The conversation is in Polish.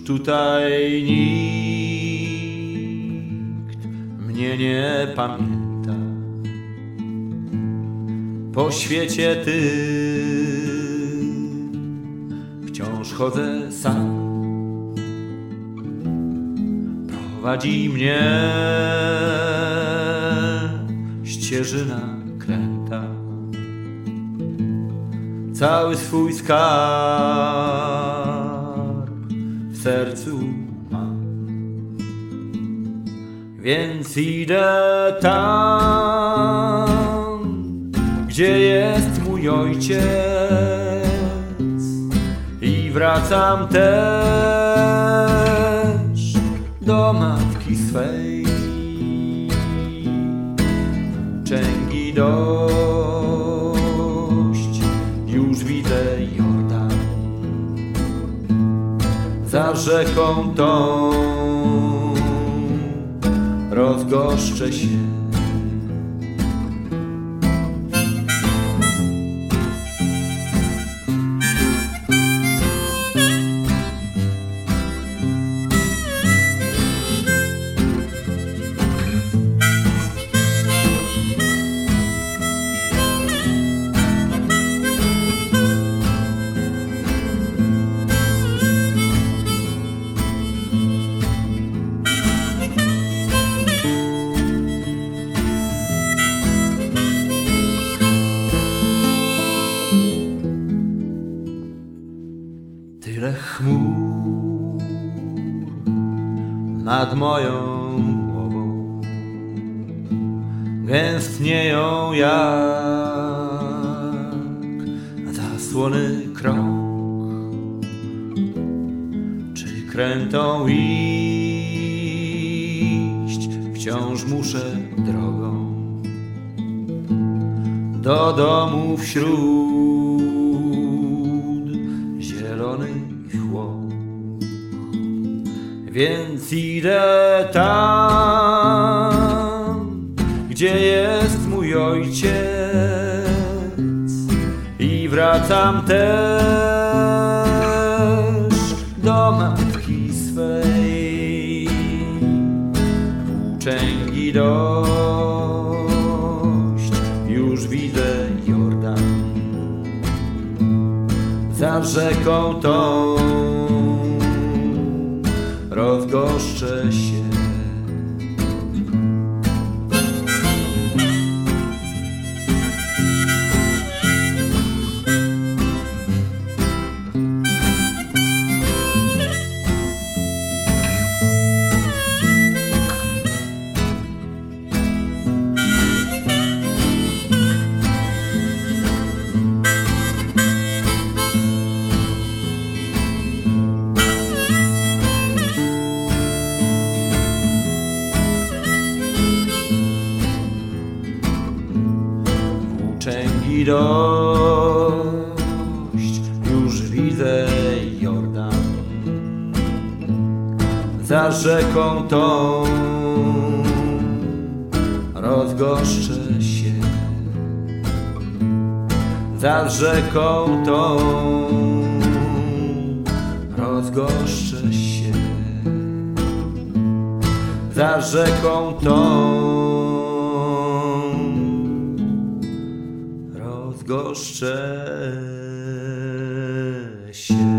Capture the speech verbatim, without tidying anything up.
tutaj nikt mnie nie pamięta. Po świecie tym wciąż chodzę sam. Prowadzi mnie ścieżyna kręta. Cały swój skarb w sercu mam, więc idę tam, gdzie jest mój ojciec, i wracam też do matki swej. Włóczęgi dość, już widzę Jordan. Za rzeką tą rozgoszczę się. Tyle chmur nad moją głową gęstnieją jak zasłony krąg. Czy krętą iść wciąż muszę drogą do domu wśród zielonych łąk, więc idę tam, gdzie jest mój ojciec, i wracam też do matki swej. Włóczęgi dość, już widzę Jordan. Za rzeką tą rozgoszczę się. Włóczęgi dość, już widzę Jordan. Za rzeką tą rozgoszczę się. Za rzeką tą rozgoszczę się. Za rzeką tą rozgoszczę się.